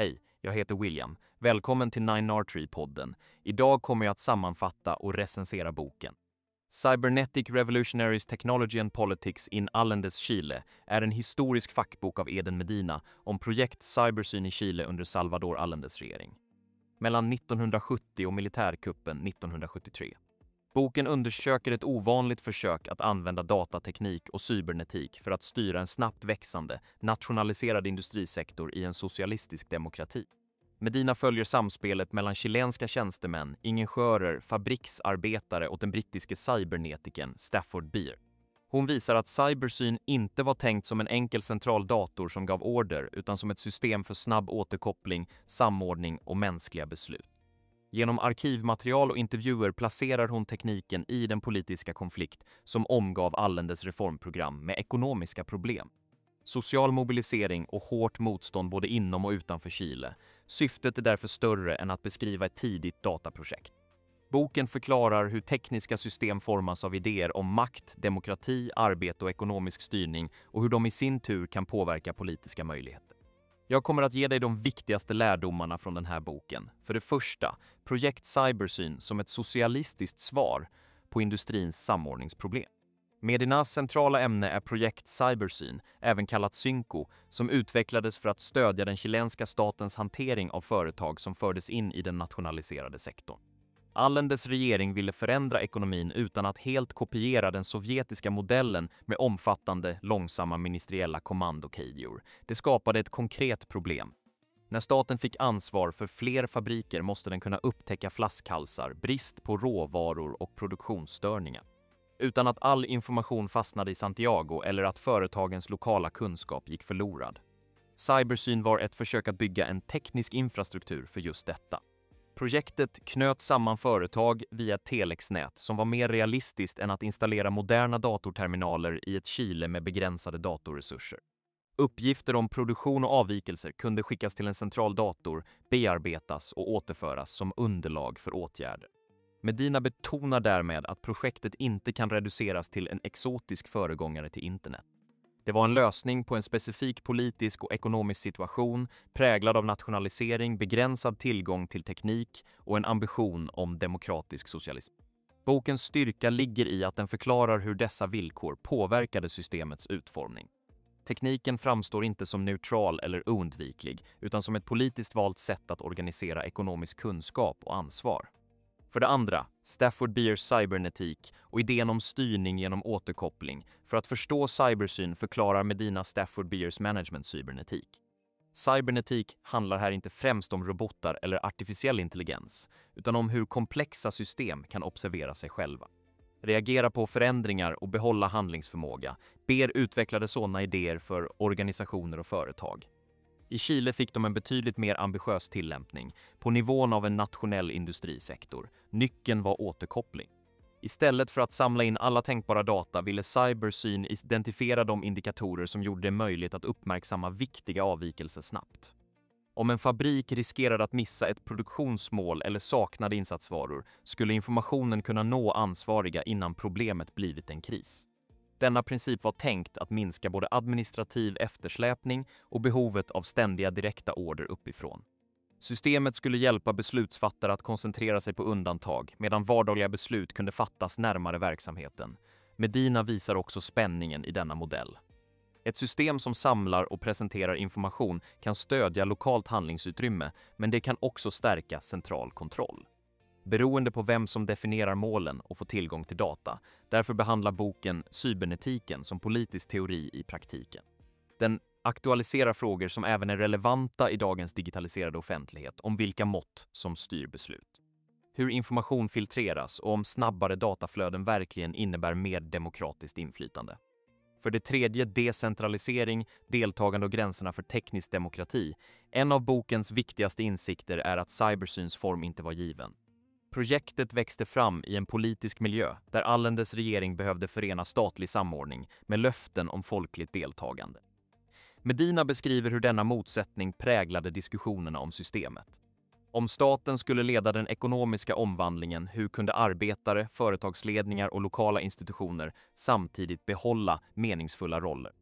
Hej, jag heter William. Välkommen till 9R3-podden. Idag kommer jag att sammanfatta och recensera boken. Cybernetic Revolutionaries Technology and Politics in Allendez, Chile är en historisk fackbok av Eden Medina om projekt Cybersyn i Chile under Salvador Allendes regering. Mellan 1970 och militärkuppen 1973. Boken undersöker ett ovanligt försök att använda datateknik och cybernetik för att styra en snabbt växande, nationaliserad industrisektor i en socialistisk demokrati. Medina följer samspelet mellan chilenska tjänstemän, ingenjörer, fabriksarbetare och den brittiske cybernetikern Stafford Beer. Hon visar att cybersyn inte var tänkt som en enkel central dator som gav order utan som ett system för snabb återkoppling, samordning och mänskliga beslut. Genom arkivmaterial och intervjuer placerar hon tekniken i den politiska konflikt som omgav Allendes reformprogram med ekonomiska problem. Social mobilisering och hårt motstånd både inom och utanför Chile. Syftet är därför större än att beskriva ett tidigt dataprojekt. Boken förklarar hur tekniska system formas av idéer om makt, demokrati, arbete och ekonomisk styrning och hur de i sin tur kan påverka politiska möjligheter. Jag kommer att ge dig de viktigaste lärdomarna från den här boken. För det första, projekt Cybersyn som ett socialistiskt svar på industrins samordningsproblem. Medinas centrala ämne är projekt Cybersyn, även kallat Synco, som utvecklades för att stödja den chilenska statens hantering av företag som fördes in i den nationaliserade sektorn. Allendes regering ville förändra ekonomin utan att helt kopiera den sovjetiska modellen med omfattande, långsamma ministeriella kommandokedjor. Det skapade ett konkret problem. När staten fick ansvar för fler fabriker måste den kunna upptäcka flaskhalsar, brist på råvaror och produktionsstörningar. Utan att all information fastnade i Santiago eller att företagens lokala kunskap gick förlorad. Cybersyn var ett försök att bygga en teknisk infrastruktur för just detta. Projektet knöt samman företag via ett telexnät som var mer realistiskt än att installera moderna datorterminaler i ett Chile med begränsade datorresurser. Uppgifter om produktion och avvikelser kunde skickas till en central dator, bearbetas och återföras som underlag för åtgärder. Medina betonar därmed att projektet inte kan reduceras till en exotisk föregångare till internet. Det var en lösning på en specifik politisk och ekonomisk situation präglad av nationalisering, begränsad tillgång till teknik och en ambition om demokratisk socialism. Bokens styrka ligger i att den förklarar hur dessa villkor påverkade systemets utformning. Tekniken framstår inte som neutral eller oundviklig utan som ett politiskt valt sätt att organisera ekonomisk kunskap och ansvar. För det andra, Stafford Beers cybernetik och idén om styrning genom återkoppling. För att förstå cybersyn förklarar Medina Stafford Beers management cybernetik. Cybernetik handlar här inte främst om robotar eller artificiell intelligens, utan om hur komplexa system kan observera sig själva. Reagera på förändringar och behålla handlingsförmåga. Beer utvecklade sådana idéer för organisationer och företag. I Chile fick de en betydligt mer ambitiös tillämpning på nivån av en nationell industrisektor. Nyckeln var återkoppling. Istället för att samla in alla tänkbara data ville Cybersyn identifiera de indikatorer som gjorde det möjligt att uppmärksamma viktiga avvikelser snabbt. Om en fabrik riskerade att missa ett produktionsmål eller saknade insatsvaror skulle informationen kunna nå ansvariga innan problemet blivit en kris. Denna princip var tänkt att minska både administrativ eftersläpning och behovet av ständiga direkta order uppifrån. Systemet skulle hjälpa beslutsfattare att koncentrera sig på undantag medan vardagliga beslut kunde fattas närmare verksamheten. Medina visar också spänningen i denna modell. Ett system som samlar och presenterar information kan stödja lokalt handlingsutrymme, men det kan också stärka central kontroll. Beroende på vem som definierar målen och får tillgång till data. Därför behandlar boken cybernetiken som politisk teori i praktiken. Den aktualiserar frågor som även är relevanta i dagens digitaliserade offentlighet om vilka mått som styr beslut. Hur information filtreras och om snabbare dataflöden verkligen innebär mer demokratiskt inflytande. För det tredje, decentralisering, deltagande och gränserna för teknisk demokrati. En av bokens viktigaste insikter är att cybersyns form inte var given. Projektet växte fram i en politisk miljö där Allendes regering behövde förena statlig samordning med löften om folkligt deltagande. Medina beskriver hur denna motsättning präglade diskussionerna om systemet. Om staten skulle leda den ekonomiska omvandlingen, hur kunde arbetare, företagsledningar och lokala institutioner samtidigt behålla meningsfulla roller?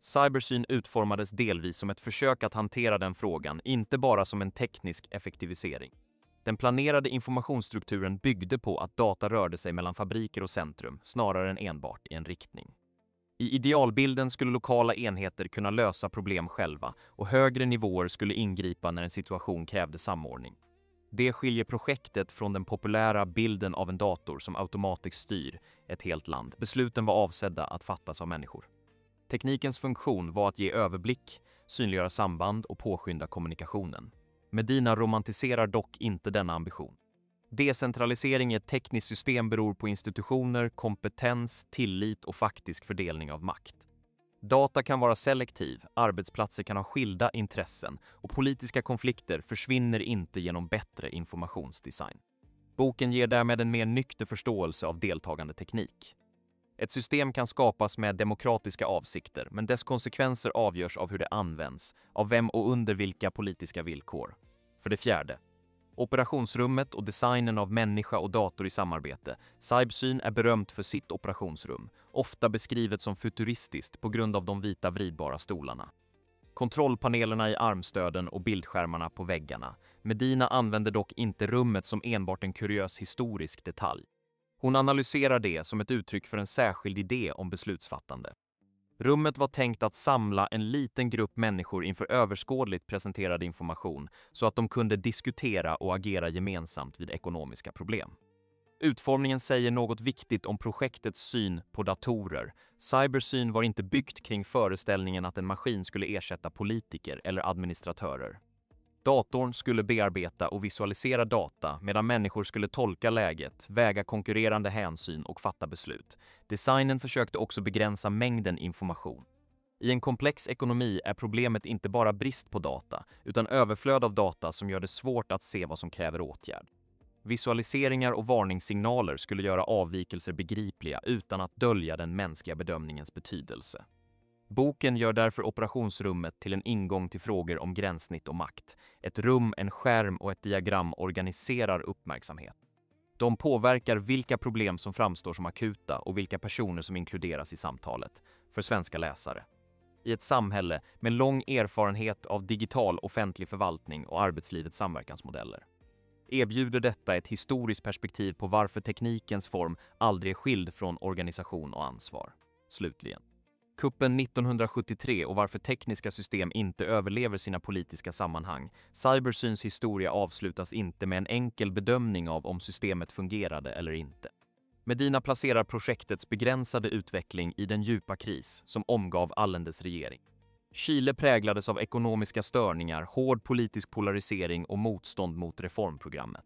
Cybersyn utformades delvis som ett försök att hantera den frågan, inte bara som en teknisk effektivisering. Den planerade informationsstrukturen byggde på att data rörde sig mellan fabriker och centrum, snarare än enbart i en riktning. I idealbilden skulle lokala enheter kunna lösa problem själva och högre nivåer skulle ingripa när en situation krävde samordning. Det skiljer projektet från den populära bilden av en dator som automatiskt styr ett helt land. Besluten var avsedda att fattas av människor. Teknikens funktion var att ge överblick, synliggöra samband och påskynda kommunikationen. Medina romantiserar dock inte denna ambition. Decentralisering i ett tekniskt system beror på institutioner, kompetens, tillit och faktisk fördelning av makt. Data kan vara selektiv, arbetsplatser kan ha skilda intressen och politiska konflikter försvinner inte genom bättre informationsdesign. Boken ger därmed en mer nykter förståelse av deltagande teknik. Ett system kan skapas med demokratiska avsikter, men dess konsekvenser avgörs av hur det används, av vem och under vilka politiska villkor. För det fjärde, operationsrummet och designen av människa och dator i samarbete. Cybersyn är berömt för sitt operationsrum, ofta beskrivet som futuristiskt på grund av de vita vridbara stolarna. Kontrollpanelerna i armstöden och bildskärmarna på väggarna. Medina använder dock inte rummet som enbart en kuriös historisk detalj. Hon analyserar det som ett uttryck för en särskild idé om beslutsfattande. Rummet var tänkt att samla en liten grupp människor inför överskådligt presenterad information så att de kunde diskutera och agera gemensamt vid ekonomiska problem. Utformningen säger något viktigt om projektets syn på datorer. Cybersyn var inte byggt kring föreställningen att en maskin skulle ersätta politiker eller administratörer. Datorn skulle bearbeta och visualisera data medan människor skulle tolka läget, väga konkurrerande hänsyn och fatta beslut. Designen försökte också begränsa mängden information. I en komplex ekonomi är problemet inte bara brist på data, utan överflöd av data som gör det svårt att se vad som kräver åtgärd. Visualiseringar och varningssignaler skulle göra avvikelser begripliga utan att dölja den mänskliga bedömningens betydelse. Boken gör därför operationsrummet till en ingång till frågor om gränssnitt och makt. Ett rum, en skärm och ett diagram organiserar uppmärksamhet. De påverkar vilka problem som framstår som akuta och vilka personer som inkluderas i samtalet, för svenska läsare. I ett samhälle med lång erfarenhet av digital offentlig förvaltning och arbetslivets samverkansmodeller erbjuder detta ett historiskt perspektiv på varför teknikens form aldrig är skild från organisation och ansvar. Slutligen. Kuppen 1973 och varför tekniska system inte överlever sina politiska sammanhang. Cybersyns historia avslutas inte med en enkel bedömning av om systemet fungerade eller inte. Medina placerar projektets begränsade utveckling i den djupa kris som omgav Allendes regering. Chile präglades av ekonomiska störningar, hård politisk polarisering och motstånd mot reformprogrammet.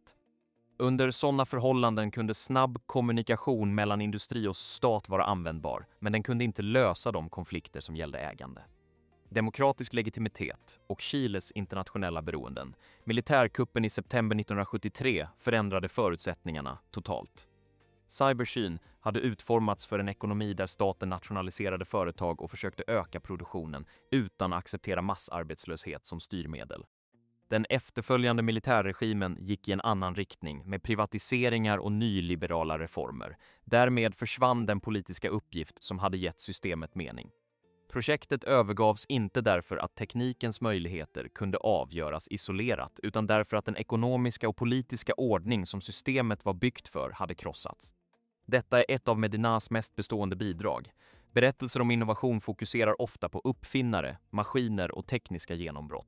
Under sådana förhållanden kunde snabb kommunikation mellan industri och stat vara användbar, men den kunde inte lösa de konflikter som gällde ägande. Demokratisk legitimitet och Chiles internationella beroenden. Militärkuppen i september 1973 förändrade förutsättningarna totalt. Cybersyn hade utformats för en ekonomi där staten nationaliserade företag och försökte öka produktionen utan att acceptera massarbetslöshet som styrmedel. Den efterföljande militärregimen gick i en annan riktning med privatiseringar och nyliberala reformer. Därmed försvann den politiska uppgift som hade gett systemet mening. Projektet övergavs inte därför att teknikens möjligheter kunde avgöras isolerat, utan därför att den ekonomiska och politiska ordning som systemet var byggt för hade krossats. Detta är ett av Medinas mest bestående bidrag. Berättelser om innovation fokuserar ofta på uppfinnare, maskiner och tekniska genombrott.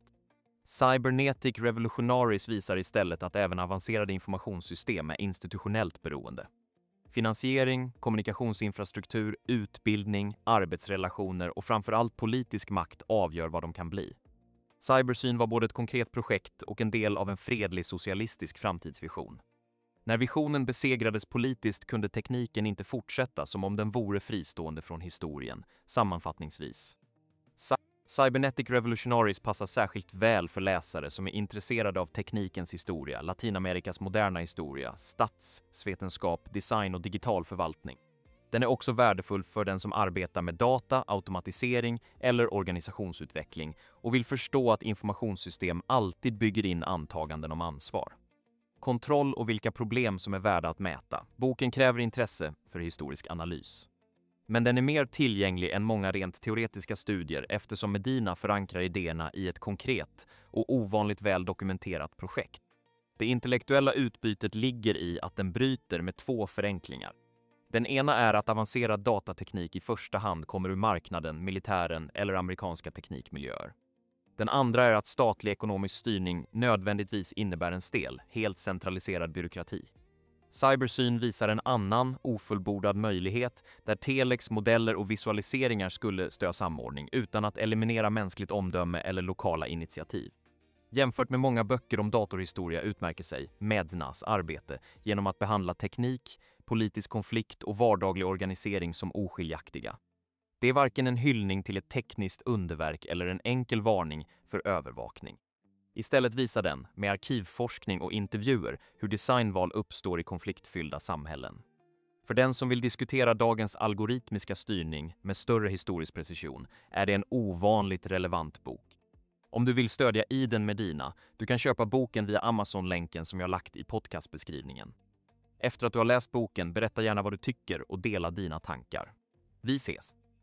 Cybernetic Revolutionaries visar istället att även avancerade informationssystem är institutionellt beroende. Finansiering, kommunikationsinfrastruktur, utbildning, arbetsrelationer och framförallt politisk makt avgör vad de kan bli. Cybersyn var både ett konkret projekt och en del av en fredlig socialistisk framtidsvision. När visionen besegrades politiskt kunde tekniken inte fortsätta som om den vore fristående från historien. Sammanfattningsvis. Cybernetic Revolutionaries passar särskilt väl för läsare som är intresserade av teknikens historia, Latinamerikas moderna historia, statsvetenskap, design och digital förvaltning. Den är också värdefull för den som arbetar med data, automatisering eller organisationsutveckling och vill förstå att informationssystem alltid bygger in antaganden om ansvar. Kontroll och vilka problem som är värda att mäta. Boken kräver intresse för historisk analys. Men den är mer tillgänglig än många rent teoretiska studier eftersom Medina förankrar idéerna i ett konkret och ovanligt väl dokumenterat projekt. Det intellektuella utbytet ligger i att den bryter med två förenklingar. Den ena är att avancerad datateknik i första hand kommer ur marknaden, militären eller amerikanska teknikmiljöer. Den andra är att statlig ekonomisk styrning nödvändigtvis innebär en stel, helt centraliserad byråkrati. Cybersyn visar en annan, ofullbordad möjlighet där telex, modeller och visualiseringar skulle stödja samordning utan att eliminera mänskligt omdöme eller lokala initiativ. Jämfört med många böcker om datorhistoria utmärker sig Mednas arbete genom att behandla teknik, politisk konflikt och vardaglig organisering som oskiljaktiga. Det är varken en hyllning till ett tekniskt underverk eller en enkel varning för övervakning. Istället visar den, med arkivforskning och intervjuer, hur designval uppstår i konfliktfyllda samhällen. För den som vill diskutera dagens algoritmiska styrning med större historisk precision är det en ovanligt relevant bok. Om du vill stödja Iden Medina, du kan köpa boken via Amazon-länken som jag lagt i podcastbeskrivningen. Efter att du har läst boken, berätta gärna vad du tycker och dela dina tankar. Vi ses!